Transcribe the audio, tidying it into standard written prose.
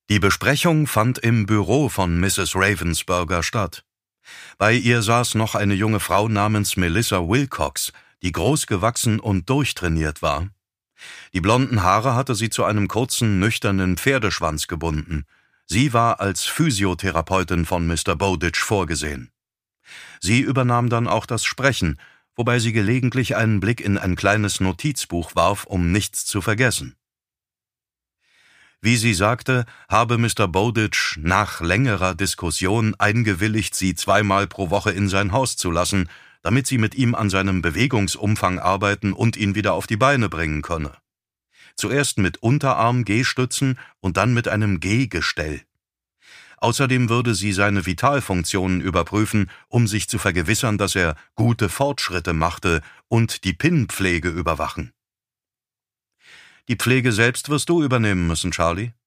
Die Besprechung fand im Büro von Mrs. Ravensburger statt. Bei ihr saß noch eine junge Frau namens Melissa Wilcox, die großgewachsen und durchtrainiert war. Die blonden Haare hatte sie zu einem kurzen, nüchternen Pferdeschwanz gebunden. Sie war als Physiotherapeutin von Mr. Bowditch vorgesehen. Sie übernahm dann auch das Sprechen, wobei sie gelegentlich einen Blick in ein kleines Notizbuch warf, um nichts zu vergessen. Wie sie sagte, habe Mr. Bowditch nach längerer Diskussion eingewilligt, sie 2-mal pro Woche in sein Haus zu lassen, damit sie mit ihm an seinem Bewegungsumfang arbeiten und ihn wieder auf die Beine bringen könne. Zuerst mit Unterarm-Gehstützen und dann mit einem Gehgestell. Außerdem würde sie seine Vitalfunktionen überprüfen, um sich zu vergewissern, dass er gute Fortschritte machte, und die Pinnpflege überwachen. »Die Pflege selbst wirst du übernehmen müssen, Charlie?«